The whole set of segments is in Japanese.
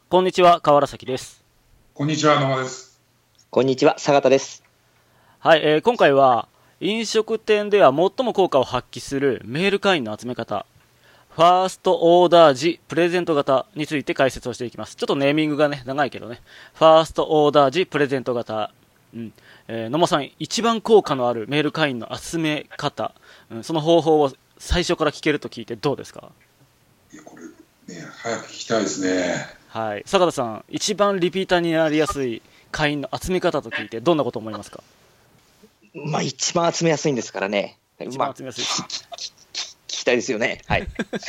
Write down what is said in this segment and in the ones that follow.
こんにちは、河原崎です。 こんにちは、野間です。 こんにちは、坂田です。 はい、今回は飲食店では最も効果を発揮するメール会員の集め方、ファーストオーダー時プレゼント型について解説をしていきます。ちょっとネーミングがね、長いけどね。ファーストオーダー時プレゼント型。野間さん、一番効果のあるメール会員の集め方、その方法を最初から聞けると聞いてどうですか？ いや、これね、早く聞きたいですね。 はい。坂田さん、一番リピーターになりやすい会員の集め方と聞いてどんなこと思いますか？ 一番集めやすいんですからね。 一番集めやすい。 聞きたいですよね。はい。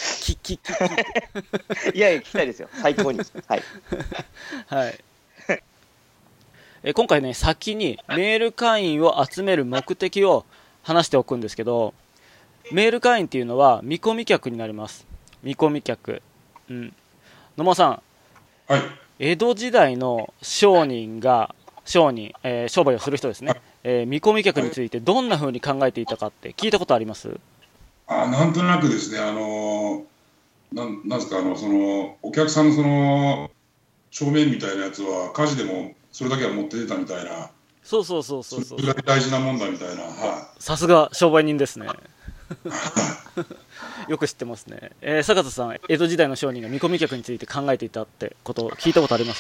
いやいや、聞きたいですよ。最高に。はい。 はい。今回ね、先にメール会員を集める目的を話しておくんですけど、メール会員っていうのは見込み客になります。見込み客。野間さん、 はい。 江戸時代の商人、商売をする人ですね、見込み客についてどんな風に考えていたかって聞いたことあります？ なんとなくですね、なんですか、お客さんの帳面みたいなやつは、火事でもそれだけは持って出たみたいな、 そう。 それが大事なもんだみたいな、 さすが商売人ですね。よく知ってますね。坂田さん、江戸時代の商人が見込み客について考えていたってこと聞いたことあります？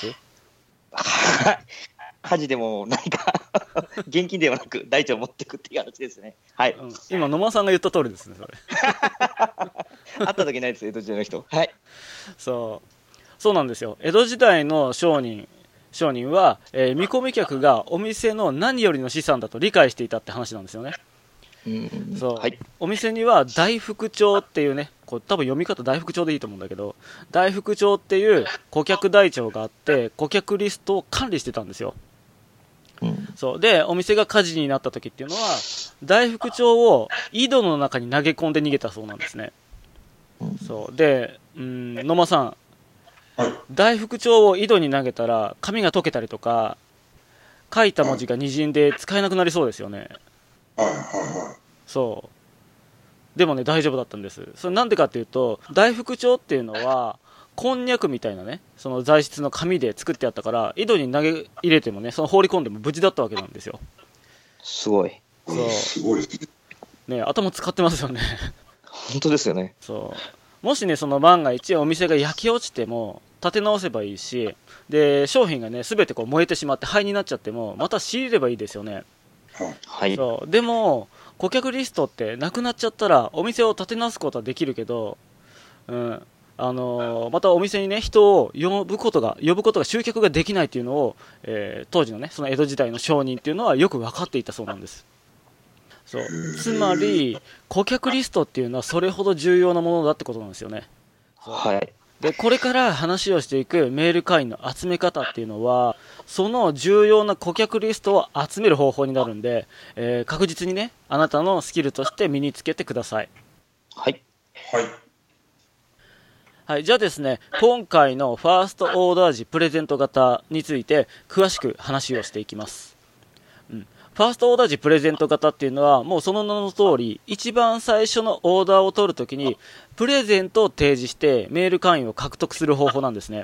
火事でも何か現金ではなく大地を持っていくっていう話ですね。はい。 今野間さんが言った通りですね、それ。 会った時ないです、江戸時代の人。はい。 そうなんですよ。江戸時代の商人は、見込み客がお店の何よりの資産だと理解していたって話なんですよね。 はい、 お店には大福帳っていうね、多分読み方大福帳でいいと思うんだけど、大福帳っていう顧客台帳があって、顧客リストを管理してたんですよ。で、お店が火事になった時っていうのは、大福帳を井戸の中に投げ込んで逃げたそうなんですね。で、野間さん、大福帳を井戸に投げたら紙が溶けたりとか、書いた文字がにじんで使えなくなりそうですよね。でもね、大丈夫だったんです。それなんでかっていうと、大福帳っていうのはこんにゃくみたいなね、その材質の紙で作ってあったから、井戸に投げ入れてもね、その放り込んでも無事だったわけなんですよ。 すごい。 すごいですね。頭使ってますよね。 本当ですよね。 もしね、その万が一お店が焼き落ちても立て直せばいいし、で商品がね全て燃えてしまって灰になっちゃってもまた仕入れればいいですよね。 はい。 でも顧客リストってなくなっちゃったらお店を立て直すことはできるけど、またお店にね人を呼ぶことが集客ができないっていうのを、当時のねその江戸時代の商人っていうのはよく分かっていたそうなんです。つまり顧客リストっていうのはそれほど重要なものだってことなんですよね。 はい。 でこれから話をしていくメール会員の集め方っていうのはその重要な顧客リストを集める方法になるんで、確実にねあなたのスキルとして身につけてください。はい、じゃあですね、今回のファーストオーダー時プレゼント型について詳しく話をしていきます。ファーストオーダー時プレゼント型っていうのはもうその名の通り一番最初のオーダーを取るときにプレゼントを提示してメール会員を獲得する方法なんですね。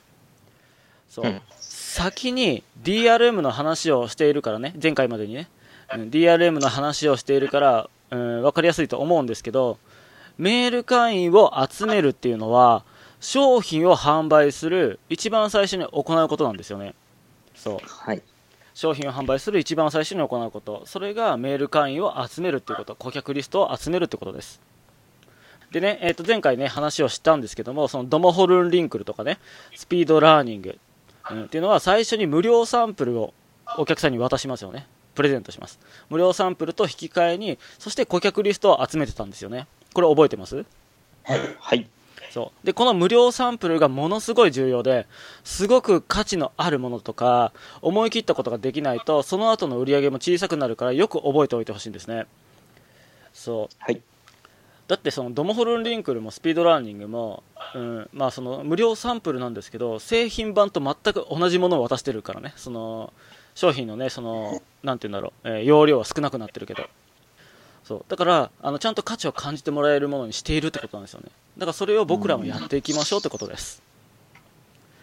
先に DRM の話をしているからね、前回までにね、DRM の話をしているから、分かりやすいと思うんですけど、メール会員を集めるっていうのは商品を販売する一番最初に行うことなんですよね。商品を販売する一番最初に行うこと、それがメール会員を集めるっていうこと、顧客リストを集めるってことです。でね、前回ね話をしたんですけども、そのドモホルンリンクルとかねスピードラーニング、っていうのは最初に無料サンプルをお客さんに渡しますよね。プレゼントします。無料サンプルと引き換えに、そして顧客リストを集めてたんですよね。これ覚えてます？ はい。 でこの無料サンプルがものすごい重要で、すごく価値のあるものとか思い切ったことができないとその後の売り上げも小さくなるから、よく覚えておいてほしいんですね。だってそのドモホルンリンクルもスピードラーニングも、その無料サンプルなんですけど、製品版と全く同じものを渡してるからね、その商品のねなんていうんだろう、容量は少なくなってるけど、だからちゃんと価値を感じてもらえるものにしているってことなんですよね。だからそれを僕らもやっていきましょうってことです。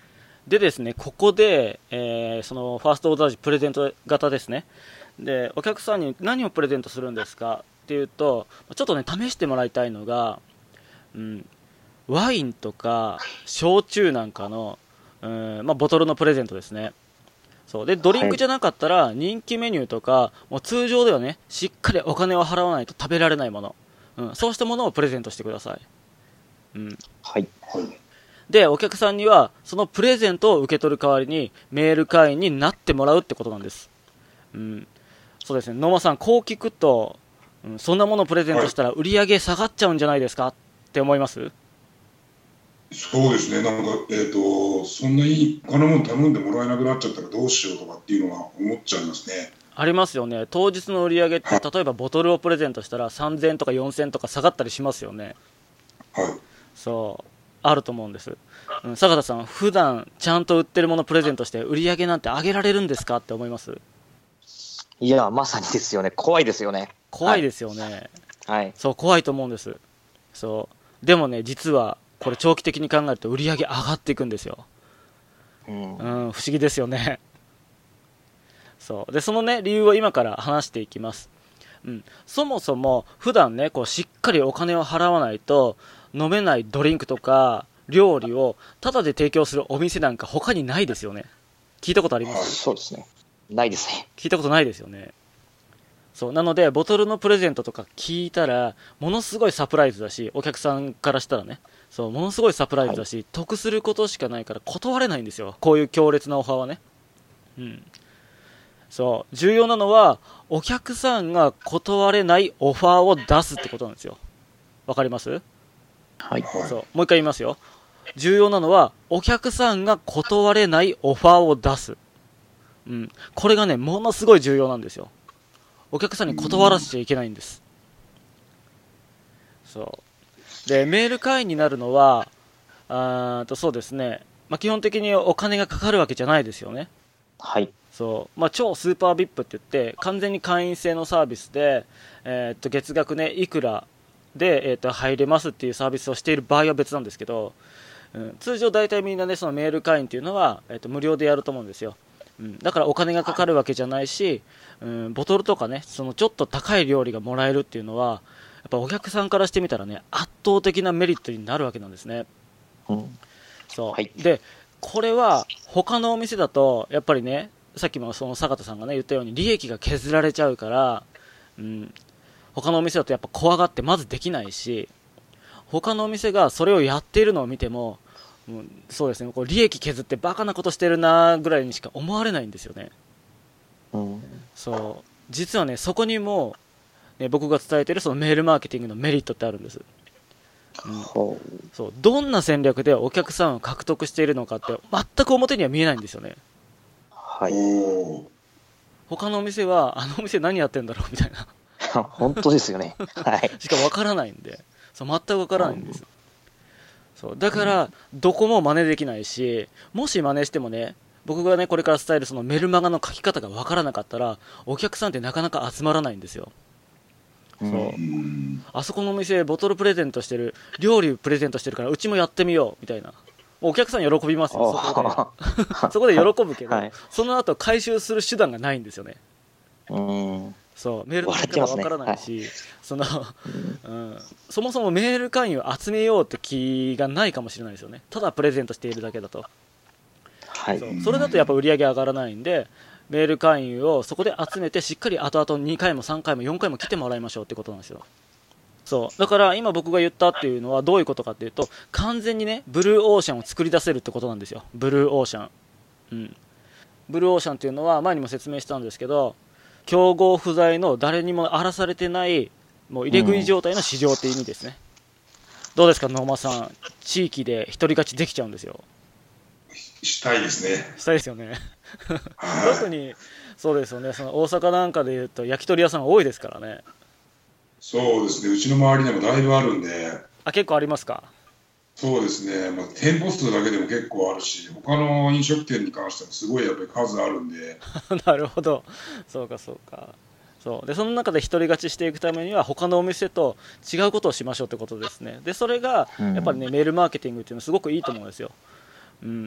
でですね、ここで、そのファーストオーダー時プレゼント型ですね。で、お客さんに何をプレゼントするんですかっていうと、ちょっとね、試してもらいたいのが、ワインとか焼酎なんかの、ボトルのプレゼントですね。そうで、ドリンクじゃなかったら人気メニューとか、もう通常ではね、しっかりお金を払わないと食べられないもの、そうしたものをプレゼントしてください。 はい。 で、お客さんにはそのプレゼントを受け取る代わりにメール会員になってもらうってことなんです。そうですね、野間さん、こう聞くと、そんなものをプレゼントしたら売り上げ下がっちゃうんじゃないですかって思います？ そうですね、なんか、そんなに他のもの頼んでもらえなくなっちゃったらどうしようとかっていうのは思っちゃいますね。 ありますよね。当日の売り上げって、例えばボトルをプレゼントしたら3000円とか4000円とか下がったりしますよね。 はい。 そう、あると思うんです。坂田さん、普段ちゃんと売ってるものプレゼントして売り上げなんて上げられるんですかって思います？ いや、まさにですよね。怖いですよね。 怖いですよね。 はい。 そう、怖いと思うんです。そう。でもね、実はこれ長期的に考えると売り上げ上がっていくんですよ。不思議ですよね。そうで、そのね、理由を今から話していきます。そもそも普段ね、こうしっかりお金を払わないと飲めないドリンクとか料理をタダで提供するお店なんか他にないですよね。聞いたことあります？ そうですね。ないですね。 聞いたことないですよね。そうなので、ボトルのプレゼントとか聞いたらものすごいサプライズだし、お客さんからしたらね、そう、ものすごいサプライズだし、得することしかないから断れないんですよ、こういう強烈なオファーはね。そう重要なのはお客さんが断れないオファーを出すってことなんですよ。わかります？ はい。 そう、もう一回言いますよ。重要なのはお客さんが断れないオファーを出す。これがね、ものすごい重要なんですよ。お客さんに断らせちゃいけないんです。そうで、メール会員になるのはそうですね、基本的にお金がかかるわけじゃないですよね。 はい。 そう、超スーパー VIP って言って完全に会員制のサービスで、月額ねいくらで、入れますっていうサービスをしている場合は別なんですけど、通常大体みんなね、そのメール会員っていうのは、無料でやると思うんですよ。だからお金がかかるわけじゃないし、ボトルとかね、そのちょっと高い料理がもらえるっていうのはやっぱお客さんからしてみたらね、圧倒的なメリットになるわけなんですね。そう、 はい。 でこれは他のお店だとやっぱりね、さっきもその坂田さんがね言ったように利益が削られちゃうから、他のお店だとやっぱ怖がってまずできないし、他のお店がそれをやっているのを見ても、そうですね、こう利益削ってバカなことしてるなぐらいにしか思われないんですよね。そう実はね、そこにも、ね、僕が伝えているそのメールマーケティングのメリットってあるんです。そうどんな戦略でお客さんを獲得しているのかって全く表には見えないんですよね。 はい。 他のお店はあのお店何やってんだろうみたいな本当ですよね。はい。 しか分からないんで、そう全く分からないんです。そうだからどこも真似できないし、もし真似してもね、僕がねこれから伝えるそのメルマガの書き方が分からなかったらお客さんってなかなか集まらないんですよ。そうあそこのお店ボトルプレゼントしてる、料理プレゼントしてるからうちもやってみようみたいな、お客さん喜びますよ、そこで喜ぶけど、その後回収する手段がないんですよね。そうメールの書き方が分からないし、そもそもメール会員を集めようって気がないかもしれないですよね。ただプレゼントしているだけだと、それだとやっぱ売り上げ上がらないんで、メール会員をそこで集めてしっかり後々2回も3回も4回も来てもらいましょうってことなんですよ。そうだから今僕が言ったっていうのはどういうことかっていうと、完全にねブルーオーシャンを作り出せるってことなんですよ。ブルーオーシャン、ブルーオーシャンっていうのは前にも説明したんですけど、競合不在の誰にも荒らされてないもう入れ食い状態の市場っていう意味ですね。どうですか野間さん、地域で一人勝ちできちゃうんですよ。 したいですね。 したいですよね特にそうですよね、その大阪なんかでいうと焼き鳥屋さん多いですからね。 そうですね、うちの周りでもだいぶあるんで。 結構ありますか？ そうですね、店舗数だけでも結構あるし、他の飲食店に関してもすごいやっぱり数あるんでなるほど、そうかそうか。そうでその中で一人勝ちしていくためには他のお店と違うことをしましょうってことですね。でそれがやっぱりね、メールマーケティングっていうのはすごくいいと思うんですよ。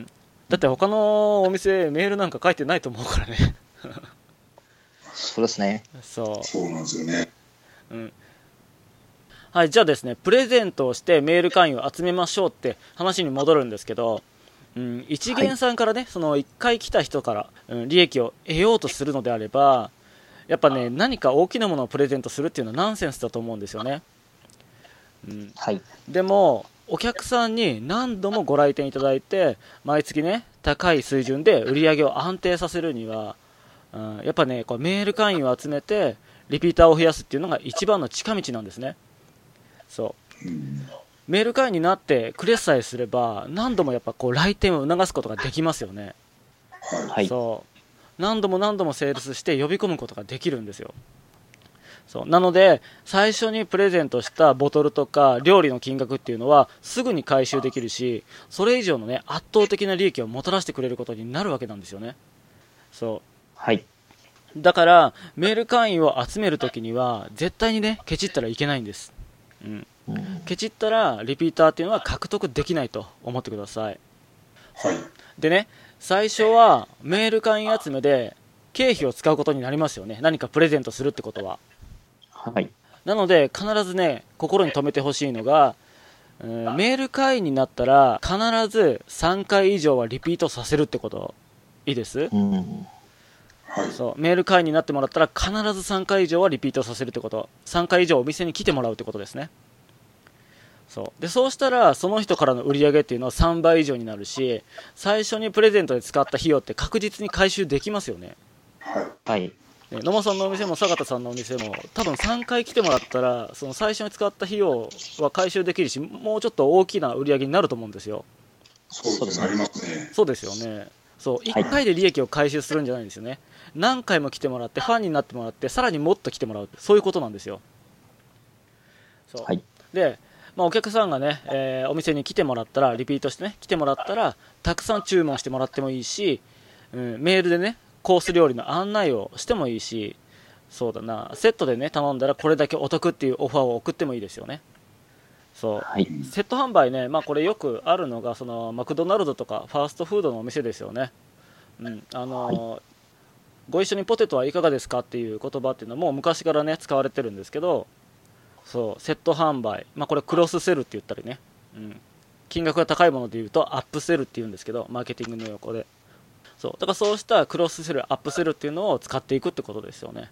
だって他のお店メールなんか書いてないと思うからね。 そうですね。 そそうなんですよね。 う、うん、はい。じゃあですね、プレゼントをしてメール会員を集めましょうって話に戻るんですけど、一元さんからね、その1回来た人から、利益を得ようとするのであれば、やっぱね、何か大きなものをプレゼントするっていうのはナンセンスだと思うんですよね。 はい。 でもお客さんに何度もご来店いただいて毎月ね高い水準で売り上げを安定させるには、やっぱねこうメール会員を集めてリピーターを増やすっていうのが一番の近道なんですね。そうメール会員になってくれさえすれば何度もやっぱこう来店を促すことができますよね。 はい。 そう何度も何度もセールスして呼び込むことができるんですよ。そうなので最初にプレゼントしたボトルとか料理の金額っていうのはすぐに回収できるし、それ以上のね圧倒的な利益をもたらしてくれることになるわけなんですよね。そはい。 うだからメール会員を集めるときには絶対にねケチったらいけないんです、ケチったらリピーターっていうのは獲得できないと思ってください。 はい。 でね、最初はメール会員集めで経費を使うことになりますよね。何かプレゼントするってことは。 はい。 なので必ずね心に留めてほしいのが、メール会員になったら必ず3回以上はリピートさせるってこと。いいです、 はい。 そうメール会員になってもらったら必ず3回以上はリピートさせるってこと。3回以上お店に来てもらうってことですね。そうしたらその人からの売り上げっていうのは3倍以上になるし、最初にプレゼントで使った費用って確実に回収できますよね。 はい。 はい。 ね、野間さんのお店も坂田さんのお店も多分3回来てもらったらその最初に使った費用は回収できるし、もうちょっと大きな売り上げになると思うんですよ。 そうですね。ありますね。 そうですよね。そう1回で利益を回収するんじゃないんですよね。何回も来てもらってファンになってもらってさらにもっと来てもらう、そういうことなんですよ。 はい。 で、お客さんがね、お店に来てもらったらリピートしてね来てもらったらたくさん注文してもらってもいいし、メールでねコース料理の案内をしてもいいし、そうだなセットでね頼んだらこれだけお得っていうオファーを送ってもいいですよね。 はい。 セット販売ね、これよくあるのがそのマクドナルドとかファーストフードのお店ですよね。ご一緒にポテトはいかがですかっていう言葉っていうのも昔からね使われてるんですけど、そうセット販売、これクロスセルって言ったりね、金額が高いもので言うとアップセルって言うんですけど、マーケティングの横でだからそうしたクロスセルアップセルっていうのを使っていくってことですよね。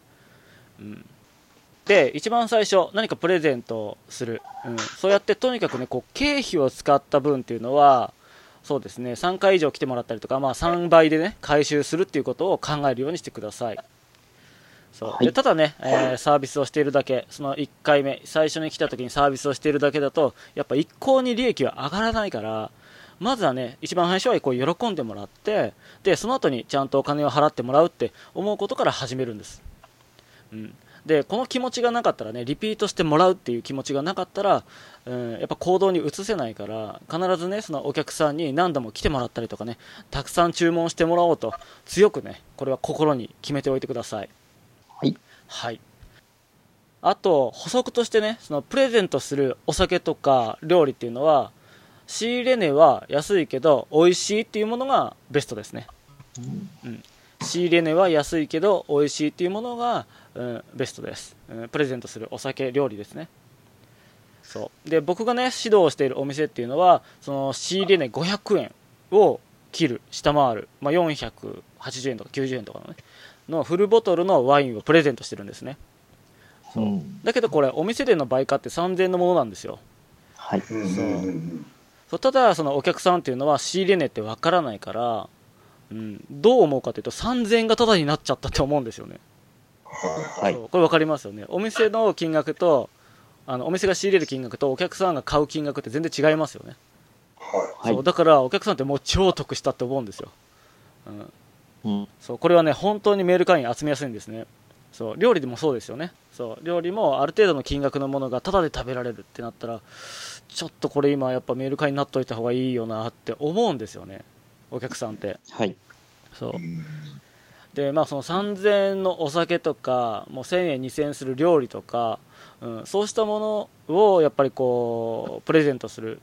で一番最初何かプレゼントをする、そうやってとにかくねこう経費を使った分っていうのはそうですね3回以上来てもらったりとか、3倍でね回収するっていうことを考えるようにしてください。でただね、サービスをしているだけ、その1回目最初に来た時にサービスをしているだけだとやっぱ一向に利益は上がらないから、まずはね一番最初はこう喜んでもらって、でその後にちゃんとお金を払ってもらうって思うことから始めるんです。でこの気持ちがなかったらねリピートしてもらうっていう気持ちがなかったら、やっぱ行動に移せないから、必ずねそのお客さんに何度も来てもらったりとかねたくさん注文してもらおうと強くねこれは心に決めておいてください。はい。あと補足としてね、そのプレゼントするお酒とか料理っていうのは仕入れ値は安いけど美味しいっていうものがベストですね。仕入れ値は安いけど美味しいっていうものが、ベストです、プレゼントするお酒料理ですね。で僕がね指導しているお店っていうのはその仕入れ値500円を切る下回る、480円とか90円とかのねのフルボトルのワインをプレゼントしてるんですね。だけどこれお店での売価って3000円のものなんですよ。ただそのお客さんっていうのは仕入れ値ってわからないから、どう思うかというと3000円がタダになっちゃったって思うんですよね。これ分かりますよね。お店の金額とお店が仕入れる金額とお客さんが買う金額って全然違いますよね。だからお客さんってもう超得したって思うんですよ。これはね本当にメール会員集めやすいんですね。料理でもそうですよね。料理もある程度の金額のものがタダで食べられるってなったらちょっとこれ今やっぱメール会員になっといた方がいいよなって思うんですよね、お客さんって。でその3000円のお酒とかもう1000円2000円する料理とか、そうしたものをやっぱりこうプレゼントする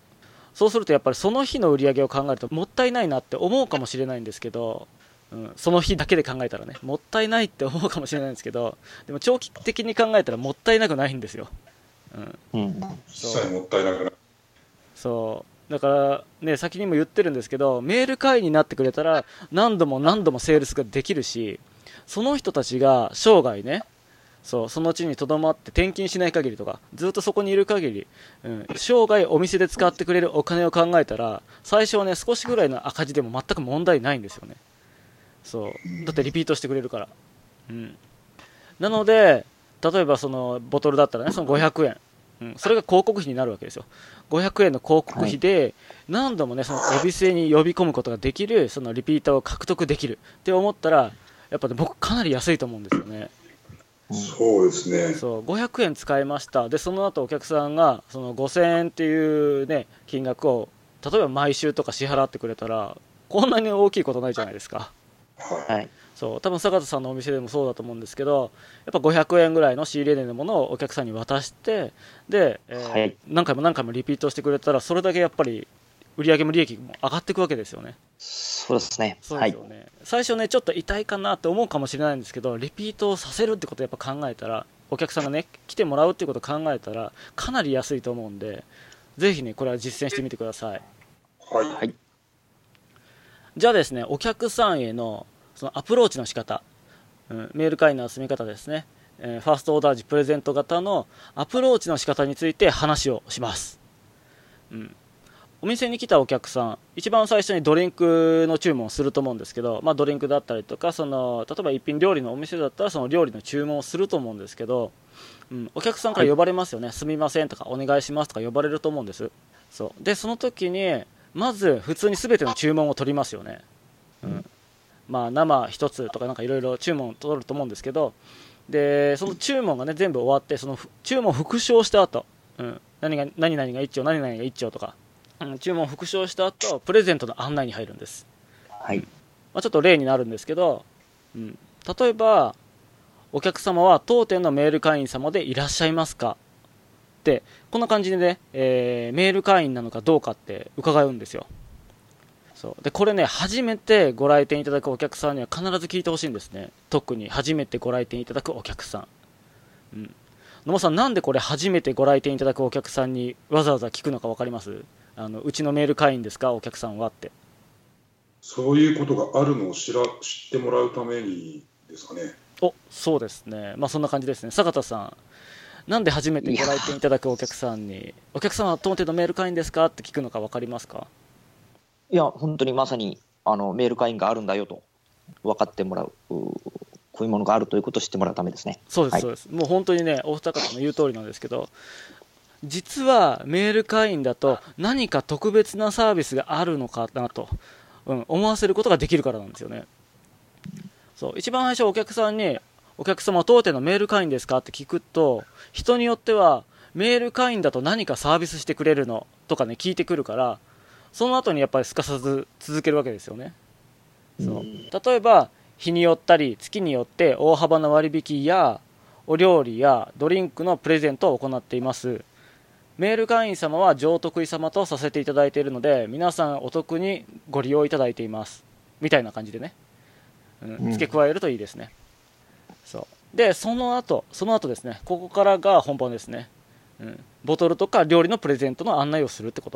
そうするとやっぱりその日の売り上げを考えるともったいないなって思うかもしれないんですけど、その日だけで考えたらね、もったいないって思うかもしれないんですけど、でも長期的に考えたらもったいなくないんですよ。 実際もったいなくない。 そうだからね、先にも言ってるんですけど、メール会員になってくれたら何度も何度もセールスができるし、その人たちが生涯ね、その地にとどまって転勤しない限りとか、ずっとそこにいる限り、生涯お店で使ってくれるお金を考えたら、最初はね少しぐらいの赤字でも全く問題ないんですよね。そうだってリピートしてくれるから、なので例えばそのボトルだったらね、その500円、それが広告費になるわけですよ。500円の広告費で何度もねそのお店に呼び込むことができる、そのリピーターを獲得できるって思ったら、やっぱね僕かなり安いと思うんですよね。 そうですね。 そう500円使いました。でその後お客さんがその5000円っていうね金額を例えば毎週とか支払ってくれたら、こんなに大きいことないじゃないですか。 はい。 そう多分坂田さんのお店でもそうだと思うんですけど、やっぱ500円ぐらいの仕入れ値のものをお客さんに渡して、で、 はい。 何回も何回もリピートしてくれたら、それだけやっぱり売上も利益も上がっていくわけですよね。 そうですね。 そうですよね、最初ねちょっと痛いかなって思うかもしれないんですけど、リピートをさせるってことをやっぱ考えたら、お客さんがね来てもらうっていうことを考えたらかなり安いと思うんで、ぜひねこれは実践してみてください。 はい。 はい。 じゃあですね、お客さんへのそのアプローチの仕方、メール会員の集め方ですね、ファーストオーダー時プレゼント型のアプローチの仕方について話をします。お店に来たお客さん、一番最初にドリンクの注文をすると思うんですけど、ドリンクだったりとか、例えば一品料理のお店だったらその料理の注文をすると思うんですけど、お客さんから呼ばれますよね、すみませんとかお願いしますとか呼ばれると思うんです。そうでその時にまず普通に全ての注文を取りますよね。生一つとかなんかいろいろ注文を取ると思うんですけど、でその注文がね全部終わって、その注文を復唱した後、何々が1丁何々が1丁とか、注文を復唱した後プレゼントの案内に入るんです。 はい。 ちょっと例になるんですけど、例えばお客様は当店のメール会員様でいらっしゃいますかってこんな感じでね、メール会員なのかどうかって伺うんですよ。そうでこれね、初めてご来店いただくお客さんには必ず聞いてほしいんですね。特に初めてご来店いただくお客さん、野茂さん、なんでこれ初めてご来店いただくお客さんにわざわざ聞くのか分かります？うちのメール会員ですかお客さんはって。 そういうことがあるのを知ってもらうためにですかね。 そうですね、そんな感じですね。坂田さん、なんで初めてご来店いただくお客さんにお客様は当店のメール会員ですかって聞くのか分かりますか？ いや、本当にまさにメール会員があるんだよと分かってもらう、こういうものがあるということを知ってもらうためですね。 そうです、そうです。もう本当にね、お二方の言う通りなんですけど、実はメール会員だと何か特別なサービスがあるのかなと、思わせることができるからなんですよね。そう一番最初お客さんにお客様当店のメール会員ですかって聞くと、人によってはメール会員だと何かサービスしてくれるのとかね聞いてくるから、その後にやっぱりすかさず続けるわけですよね。そう例えば日によったり月によって大幅な割引やお料理やドリンクのプレゼントを行っています。メール会員様は上得意様とさせていただいているので、皆さんお得にご利用いただいていますみたいな感じでね、付け加えるといいですね。そうでその後ですね、ここからが本番ですね。ボトルとか料理のプレゼントの案内をするってこと。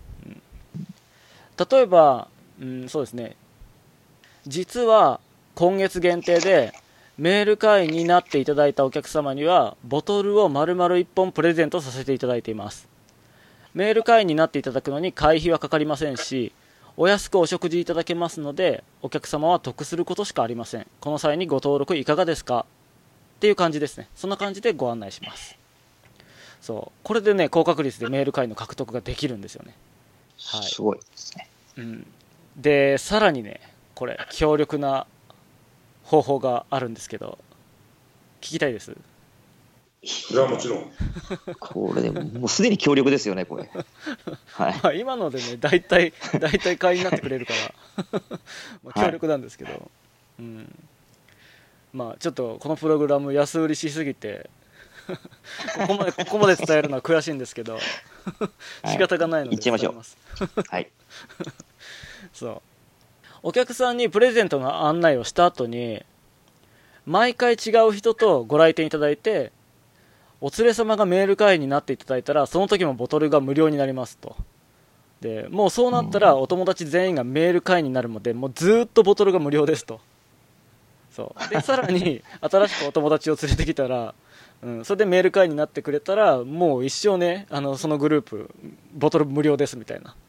例えば、そうですね、実は今月限定でメール会員になっていただいたお客様にはボトルを丸々1本プレゼントさせていただいています。メール会員になっていただくのに会費はかかりませんし、お安くお食事いただけますので、お客様は得することしかありません。この際にご登録いかがですかっていう感じですね。そんな感じでご案内します。そうこれでね、高確率でメール会員の獲得ができるんですよね。はい、 すごいですね。 でさらにね、これ強力な方法があるんですけど、聞きたいです？ それはもちろん。 これでもうすでに強力ですよね、これ。はい。 今のでね、大体会員になってくれるから強力なんですけど、ちょっとこのプログラム安売りしすぎてここまで伝えるのは悔しいんですけど仕方がないので伝えます。 はい。 そうお客さんにプレゼントの案内をした後に毎回違う人とご来店いただいてお連れ様がメール会員になっていただいたらその時もボトルが無料になりますと。でもうそうなったらお友達全員がメール会員になるまでもうずっとボトルが無料ですと。そうでさらに新しくお友達を連れてきたら、それでメール会員になってくれたらもう一生ねそのグループボトル無料ですみたいな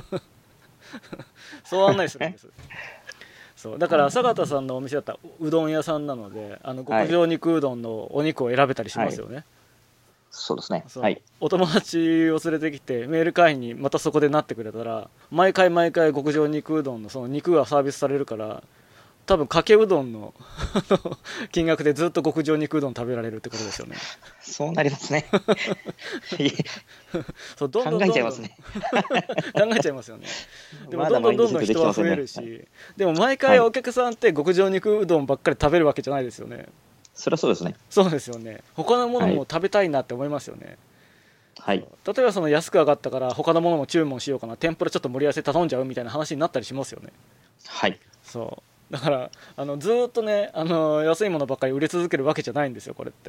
そう案内するんです。そうだから坂田さんのお店だったらうどん屋さんなので極上肉うどんのお肉を選べたりしますよね、はい、 そうですね、はい、 お友達を連れてきてメール会員にまたそこでなってくれたら毎回極上肉うどんのその肉がサービスされるから多分かけうどんの金額でずっと極上肉うどん食べられるってことですよね。 そうなりますねそうどんどん考えちゃいますね考えちゃいますよね。でもどんどん人は増えるし、でも毎回お客さんって極上肉うどんばっかり食べるわけじゃないですよね。 それはそうですね。 そうですよね。他のものも食べたいなって思いますよね。 はい、 例えばその安く上がったから他のものも注文しようかな、天ぷらちょっと盛り合わせ頼んじゃうみたいな話になったりしますよね。 はい、 そうだからずーっとね安いものばっかり売れ続けるわけじゃないんですよこれって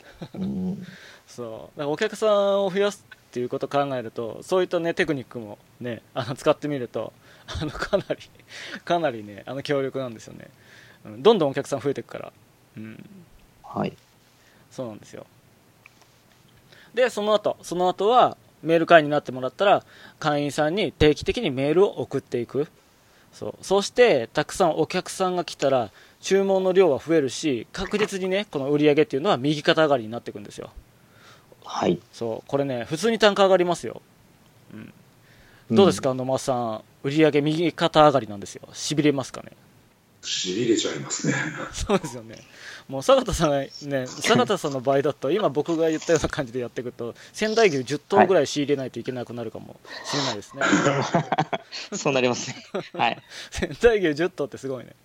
そうだからお客さんを増やすっていうことを考えるとそういったねテクニックもね使ってみるとかなりね強力なんですよね、どんどんお客さん増えていくから、 はい、 そうなんですよ。でその後はメール会員になってもらったら会員さんに定期的にメールを送っていく。そしてたくさんお客さんが来たら注文の量は増えるし確実にねこの売り上げっていうのは右肩上がりになっていくんですよ。 はい、 そうこれね普通に単価上がりますよ、どうですか野間さん売り上げ右肩上がりなんですよ。しびれますかね。 しびれちゃいますねそうですよね。もう坂田さんの場合だと今僕が言ったような感じでやっていくと仙台牛10頭ぐらい仕入れないといけなくなるかもしれないですね、 そうなりますね、はい、 仙台牛10頭ってすごいね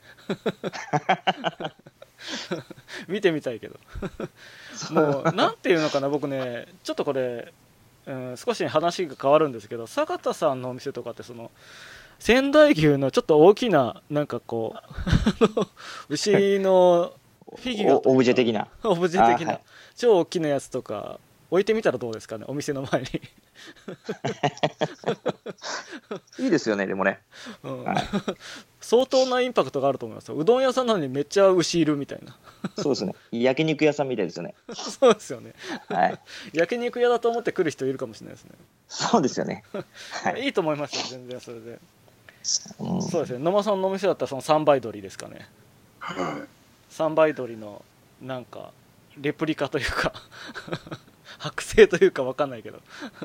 見てみたいけどもうなんていうのかな、僕ねちょっとこれ、少し話が変わるんですけど坂田さんのお店とかってその仙台牛のちょっと大きななんかこう牛のフィギュアというかオブジェ的なはい、超大きなやつとか置いてみたらどうですかねお店の前にいいですよねでもね、 相当なインパクトがあると思いますよ。うどん屋さんなのにめっちゃ牛いるみたいなそうですね、焼肉屋さんみたいですよねそうですよね、 はい、 焼肉屋だと思って来る人いるかもしれないですね。 そうですよね、 はい、いいと思いますよ全然それで、そうですね。野間さんのお店だったらその3倍鶏ですかね。 はい、 3倍鶏のなんかレプリカというか剥製というか分かんないけど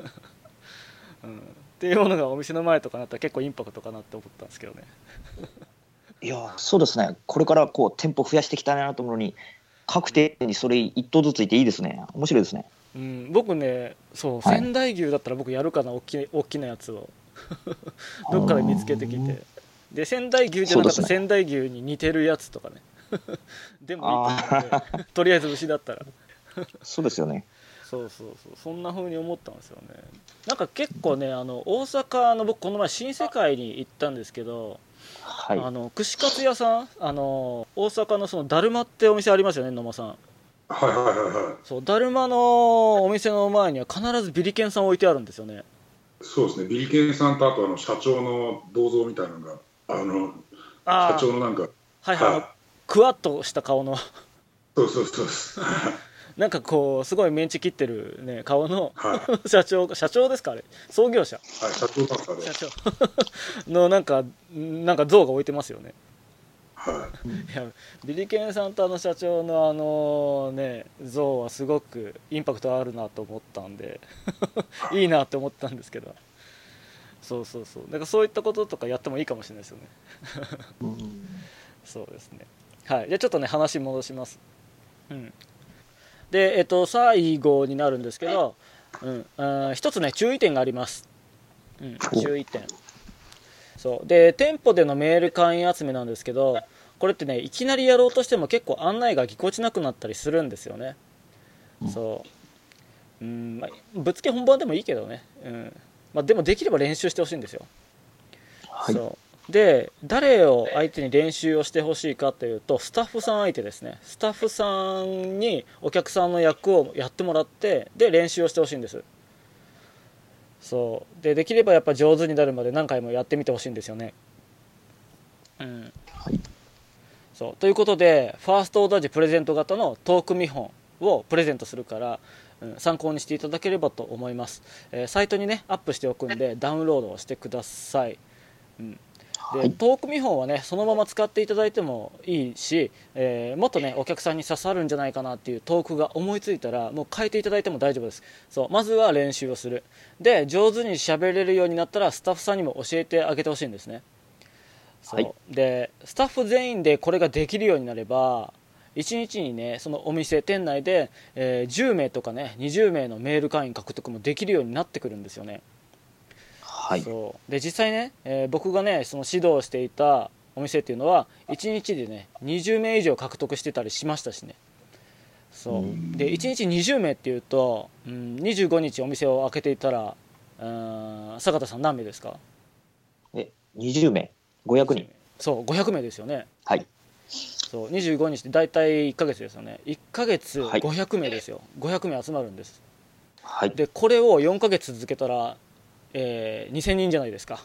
っていうものがお店の前とかなったら結構インパクトかなって思ったんですけどねいやそうですね、これからこう店舗増やしていきたいなと思うのに各店にそれ1頭ずついていいですね。面白いですね、 僕ねそう、はい、仙台牛だったら僕やるかな、大きなやつをどっかで見つけてきて、で仙台牛じゃなかったら仙台牛に似てるやつとかねでもいいと思うんでとりあえず牛だったらそうですよね。 そうそんな風に思ったんですよね。なんか結構ね大阪の僕この前新世界に行ったんですけど、 はい、 串カツ屋さん大阪のそのだるまってお店ありますよね野間さん。 はいはいはいはい。 そうだるまのお店の前には必ずビリケンさん置いてあるんですよね。 そうですね、ビリケンさんとあと社長の銅像みたいなのが社長のなんかクワッとした顔のそうなんかこうすごいメンチ切ってる、ね、顔の、社長ですかあれ創業者、 はい、社長なんかね社長のなんか像が置いてますよね。 はい、 いやビリケンさんと社長のね像はすごくインパクトあるなと思ったんでいいなって思ったんですけど、そうだからそういったこととかやってもいいかもしれないですよねそうですね。はい、じゃあちょっとね話戻します。で最後になるんですけど、一つね注意点があります。注意点。そうで店舗でのメール会員集めなんですけど、これってねいきなりやろうとしても結構案内がぎこちなくなったりするんですよね。 そうまあ、ぶっつけ本番でもいいけどね、まあ、でもできれば練習してほしいんですよ。そうで誰を相手に練習をしてほしいかというとスタッフさん相手ですね。スタッフさんにお客さんの役をやってもらってで練習をしてほしいんです。そうできればやっぱ上手になるまで何回もやってみてほしいんですよね。そうということでファーストオーダー時プレゼント型のトーク見本をプレゼントするから、参考にしていただければと思います。サイトにねアップしておくんでダウンロードをしてください。でトーク見本はねそのまま使っていただいてもいいし、もっとねお客さんに刺さるんじゃないかなっていうトークが思いついたらもう変えていただいても大丈夫です。そうまずは練習をする。で上手に喋れるようになったらスタッフさんにも教えてあげてほしいんですね。そうでスタッフ全員でこれができるようになれば1日にねそのお店店内で、10名とかね20名のメール会員獲得もできるようになってくるんですよね。そうで実際ね、僕がねその指導していたお店っていうのは1日でね20名以上獲得してたりしましたしね。そうで1日20名っていうと、25日お店を開けていたら坂田さん何名ですか ？20名500人。 そう500名ですよね。そう25日って大体1ヶ月ですよね。1ヶ月500名ですよ。500名集まるんです。でこれを4ヶ月続けたら、2000人じゃないですか。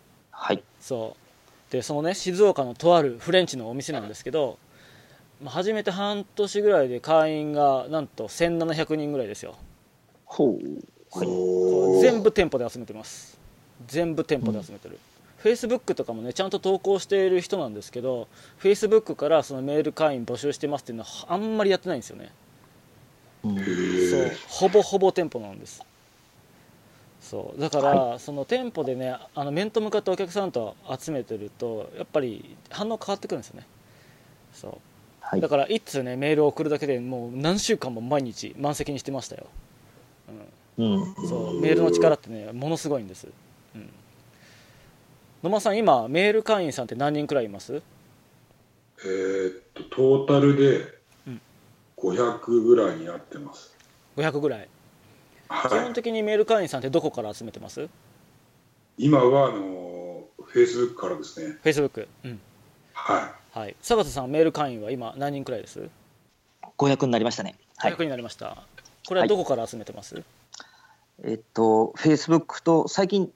そうでそのね静岡のとあるフレンチのお店なんですけど、初めて半年ぐらいで会員がなんと1700人ぐらいですよ。全部店舗で集めてます。全部店舗で集めてる。Facebook とかもねちゃんと投稿している人なんですけど Facebook からそのメール会員募集してますっていうのはあんまりやってないんですよね。そうほぼほぼ店舗なんです。そうだから、その店舗でね面と向かってお客さんと集めてるとやっぱり反応変わってくるんですよね。そうだから一通ねメールを送るだけでもう何週間も毎日満席にしてましたよ。そうメールの力ってねものすごいんです。野間さん今メール会員さんって何人くらいいます？ トータルで500ぐらいになってます。 500ぐらい、基本的にメール会員さんってどこから集めてます？ 今はFacebook からですね。 Facebook、 はい。 坂田さんメール会員は今何人くらいです？ 500になりましたね。 500になりました。これはどこから集めてます？ Facebook と最近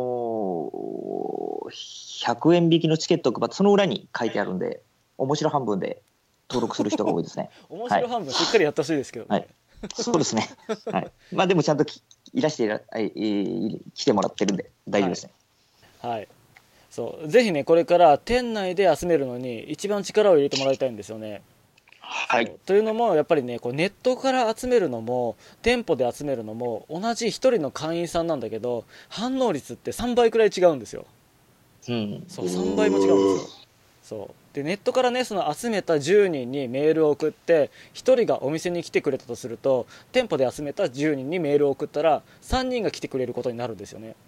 100円引きのチケットを配ってその裏に書いてあるんで面白半分で登録する人が多いですね。 面白半分しっかりやってほしいですけどね。 そうですね。まあでもちゃんといらして来てもらってるんで大丈夫ですね。 そうぜひねこれから店内で集めるのに一番力を入れてもらいたいんですよね。というのもやっぱりねこうネットから集めるのも店舗で集めるのも同じ1人の会員さんなんだけど反応率って3倍くらい違うんですよ。そう3倍も違うんですよ。そうでネットからねその集めた10人にメールを送って1人がお店に来てくれたとすると店舗で集めた10人にメールを送ったら3人が来てくれることになるんですよね。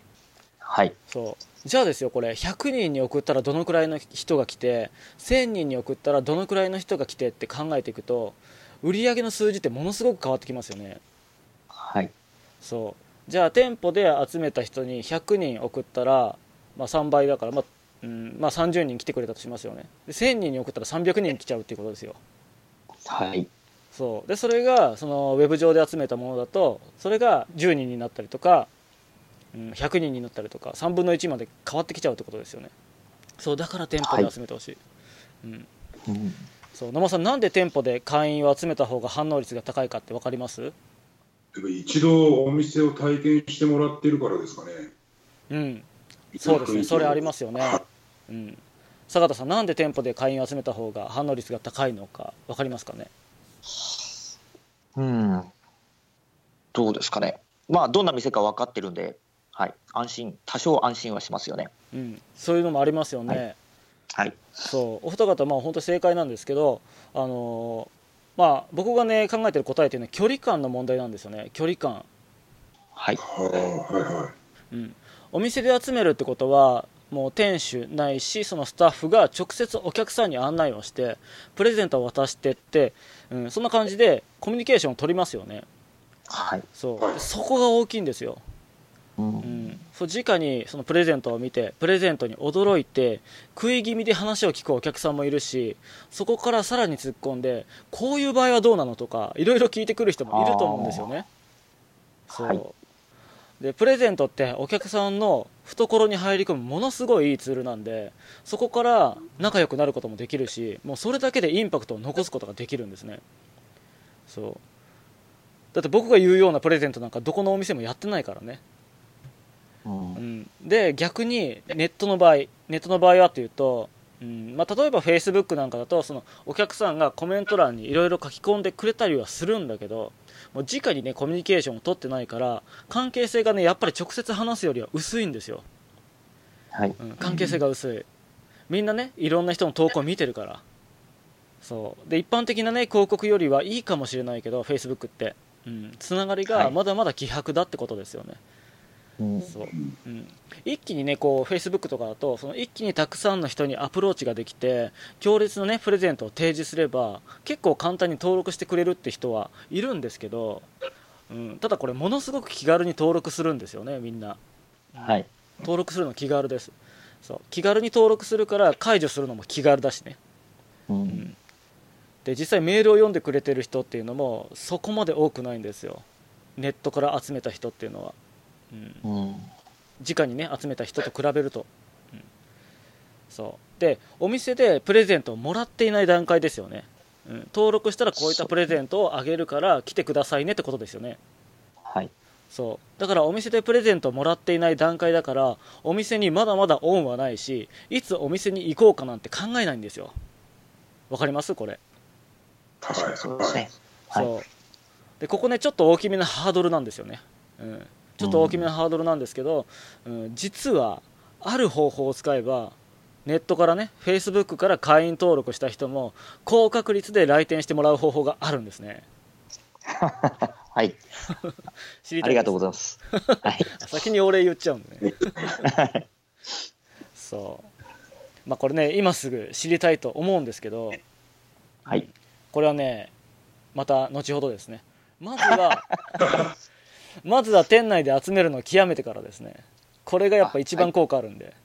そうじゃあですよこれ100人に送ったらどのくらいの人が来て1000人に送ったらどのくらいの人が来てって考えていくと売上の数字ってものすごく変わってきますよね。そうじゃあ店舗で集めた人に100人送ったら、3倍だから、30人来てくれたとしますよね。で1000人に送ったら300人来ちゃうっていうことですよ。そうでそれがそのウェブ上で集めたものだとそれが10人になったりとか100人になったりとか3分の1まで変わってきちゃうってことですよね。そうだから店舗で集めてほしい。そう野間さんなんで店舗で会員を集めた方が反応率が高いかって分かります？ 一度お店を体験してもらっているからですかね。 そうですねそれありますよね。坂田さんなんで店舗で会員を集めた方が反応率が高いのか分かりますかね？ どうですかね。どんな店か分かってるんで多少安心はしますよね。 そういうのもありますよね。そうお二方本当に正解なんですけど僕がね考えてる答えっていうのは距離感の問題なんですよね。距離感。お店で集めるってことはもう店主ないしそのスタッフが直接お客さんに案内をしてプレゼントを渡してって、そんな感じでコミュニケーションを取りますよね。 はい。 そうでそこが大きいんですよ。そう直にそのプレゼントを見てプレゼントに驚いて食い気味で話を聞くお客さんもいるし、そこからさらに突っ込んでこういう場合はどうなのとかいろいろ聞いてくる人もいると思うんですよね。そう、 はい、 でプレゼントってお客さんの懐に入り込むものすごいいいツールなんで、そこから仲良くなることもできるし、もうそれだけでインパクトを残すことができるんですね。そうだって僕が言うようなプレゼントなんかどこのお店もやってないからね。で逆にネットの場合はというと、例えば Facebook なんかだとそのお客さんがコメント欄にいろいろ書き込んでくれたりはするんだけど、もう直にねコミュニケーションを取ってないから関係性がねやっぱり直接話すよりは薄いんですよ。 はい、 関係性が薄い。みんなねいろんな人の投稿を見てるから。そうで一般的なね広告よりはいいかもしれないけど Facebook って、つながりがまだまだ希薄だってことですよね。そう一気にねこう Facebook とかだとその一気にたくさんの人にアプローチができて強烈なねプレゼントを提示すれば結構簡単に登録してくれるって人はいるんですけど、ただこれものすごく気軽に登録するんですよねみんな。 はい、 登録するの気軽です。そう気軽に登録するから解除するのも気軽だしね。で実際メールを読んでくれてる人っていうのもそこまで多くないんですよ、ネットから集めた人っていうのは。直にね集めた人と比べると、そうでお店でプレゼントをもらっていない段階ですよね、登録したらこういったプレゼントをあげるから来てくださいねってことですよね。 はい、 そうだからお店でプレゼントをもらっていない段階だからお店にまだまだ恩はないし、いつお店に行こうかなんて考えないんですよ。わかりますこれ。 そうですね。 そうでここねちょっと大きめなハードルなんですよね。ちょっと大きめなハードルなんですけど、実はある方法を使えばネットからね Facebook から会員登録した人も高確率で来店してもらう方法があるんですね。 はい。 知りたいです。 ありがとうございます。はい、 先にお礼言っちゃうんでね。そうこれね今すぐ知りたいと思うんですけど、 はい、 これはねまた後ほどですね。まずは店内で集めるのを極めてからですね。これがやっぱ一番効果あるんで、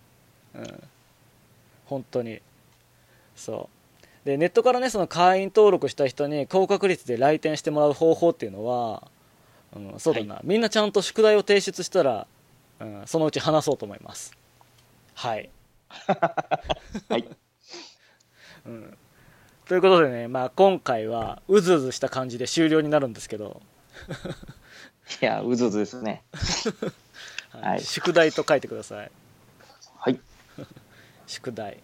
本当にそうでネットからねその会員登録した人に高確率で来店してもらう方法っていうのは、そうだな、みんなちゃんと宿題を提出したら、そのうち話そうと思います。はいはい、 ということでね、今回はうずうずした感じで終了になるんですけどいやうずうずですね。 はい、宿題と書いてください。 はい。 宿題、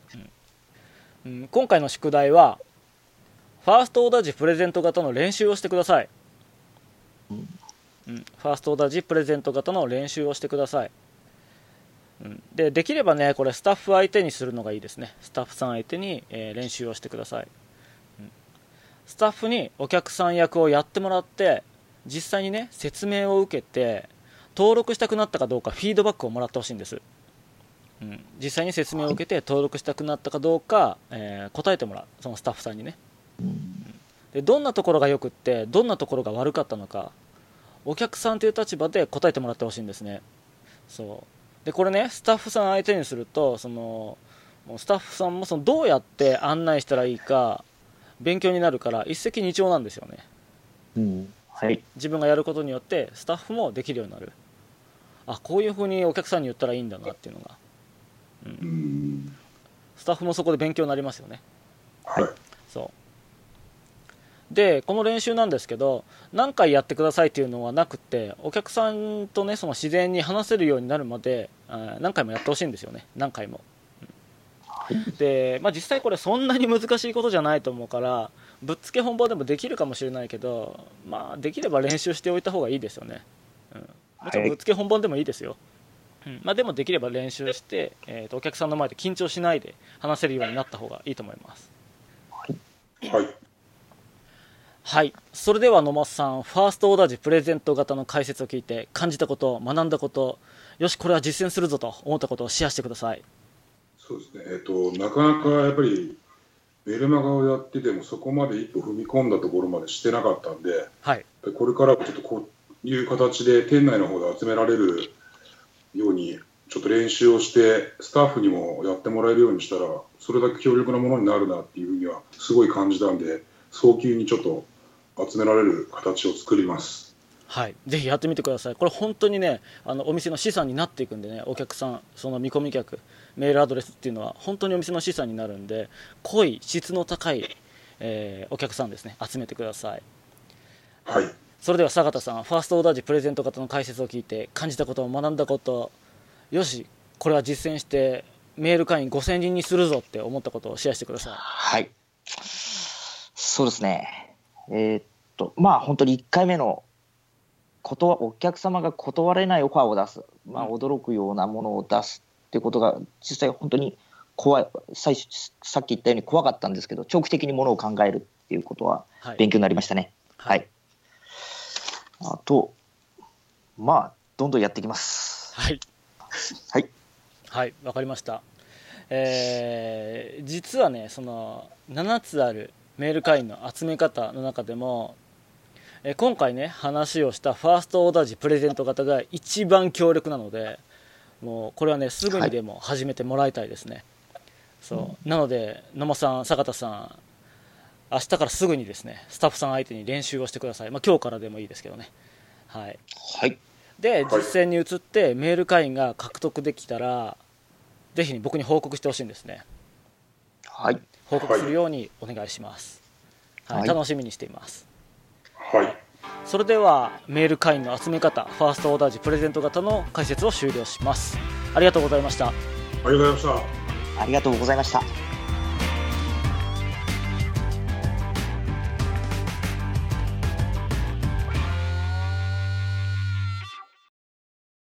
今回の宿題はファーストオーダー時プレゼント型の練習をしてください。ファーストオーダー時プレゼント型の練習をしてください。できればねこれスタッフ相手にするのがいいですね。スタッフさん相手に、練習をしてください。スタッフにお客さん役をやってもらって実際にね説明を受けて登録したくなったかどうかフィードバックをもらってほしいんです。実際に説明を受けて登録したくなったかどうか、答えてもらう、そのスタッフさんにね。でどんなところがよくってどんなところが悪かったのかお客さんという立場で答えてもらってほしいんですね。そうでこれねスタッフさん相手にするとスタッフさんもどうやって案内したらいいか勉強になるから一石二鳥なんですよね。 はい、 自分がやることによってスタッフもできるようになる。こういう風にお客さんに言ったらいいんだなっていうのが、スタッフもそこで勉強になりますよね。 はい。 そうでこの練習なんですけど何回やってくださいっていうのはなくてお客さんとね自然に話せるようになるまで何回もやってほしいんですよね。何回も。で、実際これそんなに難しいことじゃないと思うからぶっつけ本番でもできるかもしれないけど、できれば練習しておいた方がいいですよね。もちろんぶっつけ本番でもいいですよ。でもできれば練習して、お客さんの前で緊張しないで話せるようになった方がいいと思います。 はい。 はい、それでは野間さんファーストオーダー時プレゼント型の解説を聞いて感じたこと学んだことよしこれは実践するぞと思ったことをシェアしてください。 そうですね、なかなかやっぱりメルマガをやっててもそこまで一歩踏み込んだところまでしてなかったんで、 はい、 これからはちょっとこういう形で店内の方で集められるようにちょっと練習をしてスタッフにもやってもらえるようにしたらそれだけ強力なものになるなっていうふうにはすごい感じたんで、早急にちょっと集められる形を作ります。 はい、ぜひやってみてください。これ本当にねお店の資産になっていくんでね、お客さんその見込み客メールアドレスっていうのは本当にお店の資産になるんで、濃い質の高い、お客さんですね集めてください。 はい、 それでは坂田さん、ファーストオーダー時プレゼント型の解説を聞いて感じたこと学んだこと、よしこれは実践してメール会員5000人にするぞって思ったことをシェアしてください。 はい、そうですね。まあ本当に1回目のお客様が断れないオファーを出す、まあ、驚くようなものを出すっていうことが実際本当に怖い、さっき言ったように怖かったんですけど、長期的にものを考えるっていうことは勉強になりましたね。はい、あとまあどんどんやっていきます。 はいはい、 はい、わかりました。実はねその7つあるメール会員の集め方の中でも今回ね話をしたファーストオーダー時プレゼント型が一番強力なので、もうこれはねすぐにでも始めてもらいたいですね。そうなので野間さん、坂田さん、明日からすぐにですねスタッフさん相手に練習をしてください。まあ、今日からでもいいですけどね。はい、 はい、 で実践に移ってメール会員が獲得できたらぜひ僕に報告してほしいんですね。 はい、 報告するようにお願いします。はい、楽しみにしています。 はい、 それではメール会員の集め方ファーストオーダー時プレゼント型の解説を終了します。ありがとうございました。 ありがとうございました。 ありがとうございました。